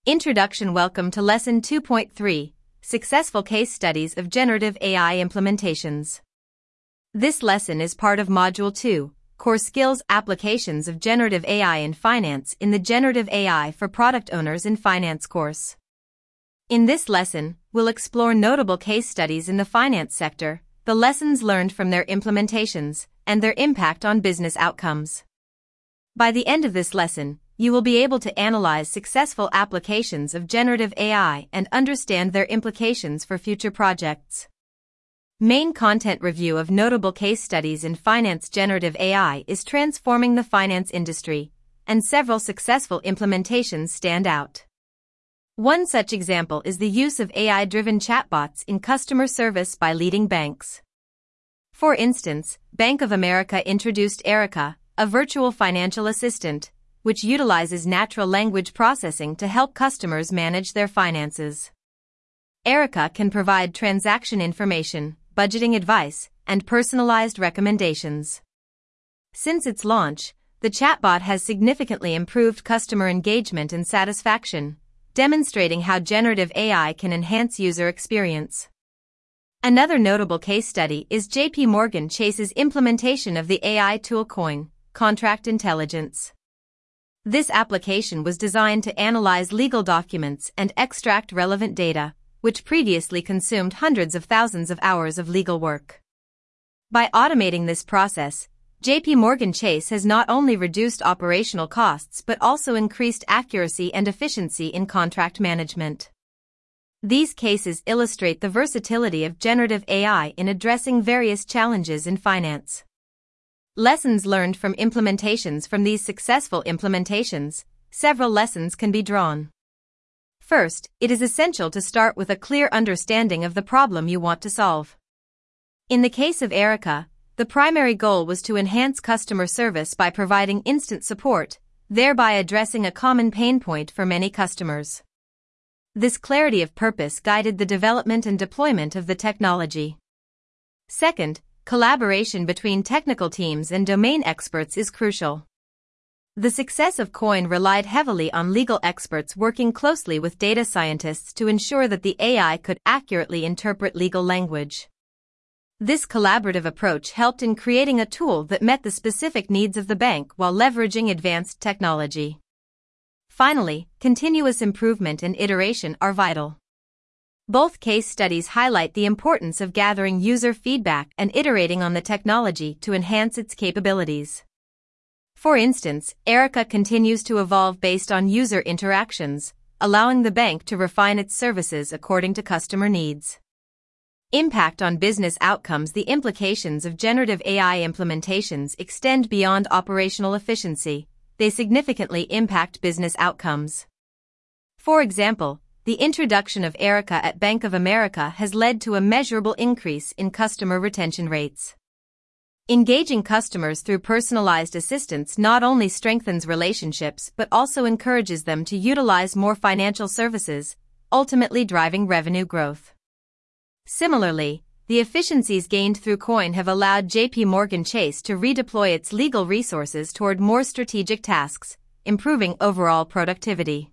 Introduction. Welcome to Lesson 2.3, Successful Case Studies of Generative AI Implementations. This lesson is part of Module 2, Core Skills Applications of Generative AI in Finance in the Generative AI for Product Owners in Finance course. In this lesson, we'll explore notable case studies in the finance sector, the lessons learned from their implementations, and their impact on business outcomes. By the end of this lesson, you will be able to analyze successful applications of generative AI and understand their implications for future projects. Main content review of notable case studies in finance. Generative AI is transforming the finance industry, and several successful implementations stand out. One such example is the use of AI-driven chatbots in customer service by leading banks. For instance, Bank of America introduced Erica, a virtual financial assistant, which utilizes natural language processing to help customers manage their finances. Erica can provide transaction information, budgeting advice, and personalized recommendations. Since its launch, the chatbot has significantly improved customer engagement and satisfaction, demonstrating how generative AI can enhance user experience. Another notable case study is J.P. Morgan Chase's implementation of the AI tool Coin, Contract Intelligence. This application was designed to analyze legal documents and extract relevant data, which previously consumed hundreds of thousands of hours of legal work. By automating this process, J.P. Morgan Chase has not only reduced operational costs but also increased accuracy and efficiency in contract management. These cases illustrate the versatility of generative AI in addressing various challenges in finance. Lessons learned from implementations. From these successful implementations, several lessons can be drawn. First, it is essential to start with a clear understanding of the problem you want to solve. In the case of Erica, the primary goal was to enhance customer service by providing instant support, thereby addressing a common pain point for many customers. This clarity of purpose guided the development and deployment of the technology. Second, collaboration between technical teams and domain experts is crucial. The success of Coin relied heavily on legal experts working closely with data scientists to ensure that the AI could accurately interpret legal language. This collaborative approach helped in creating a tool that met the specific needs of the bank while leveraging advanced technology. Finally, continuous improvement and iteration are vital. Both case studies highlight the importance of gathering user feedback and iterating on the technology to enhance its capabilities. For instance, Erica continues to evolve based on user interactions, allowing the bank to refine its services according to customer needs. Impact on business outcomes. The implications of generative AI implementations extend beyond operational efficiency. They significantly impact business outcomes. For example, the introduction of Erica at Bank of America has led to a measurable increase in customer retention rates. Engaging customers through personalized assistance not only strengthens relationships but also encourages them to utilize more financial services, ultimately driving revenue growth. Similarly, the efficiencies gained through Coin have allowed J.P. Morgan Chase to redeploy its legal resources toward more strategic tasks, improving overall productivity.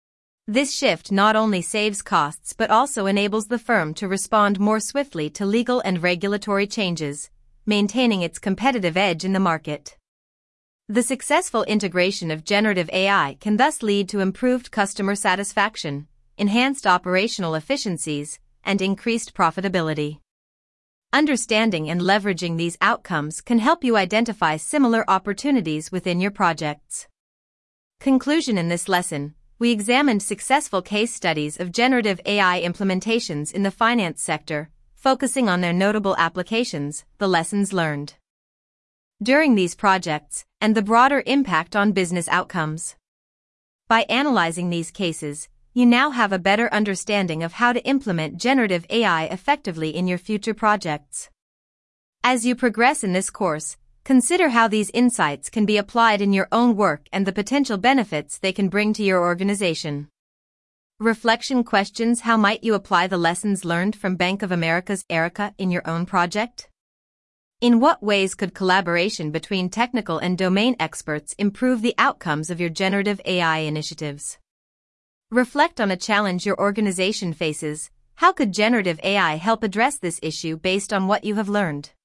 This shift not only saves costs but also enables the firm to respond more swiftly to legal and regulatory changes, maintaining its competitive edge in the market. The successful integration of generative AI can thus lead to improved customer satisfaction, enhanced operational efficiencies, and increased profitability. Understanding and leveraging these outcomes can help you identify similar opportunities within your projects. Conclusion. In this lesson, we examined successful case studies of generative AI implementations in the finance sector, focusing on their notable applications, the lessons learned during these projects, and the broader impact on business outcomes. By analyzing these cases, you now have a better understanding of how to implement generative AI effectively in your future projects. As you progress in this course, consider how these insights can be applied in your own work and the potential benefits they can bring to your organization. Reflection questions. How might you apply the lessons learned from Bank of America's Erica in your own project? In what ways could collaboration between technical and domain experts improve the outcomes of your generative AI initiatives? Reflect on a challenge your organization faces. How could generative AI help address this issue based on what you have learned?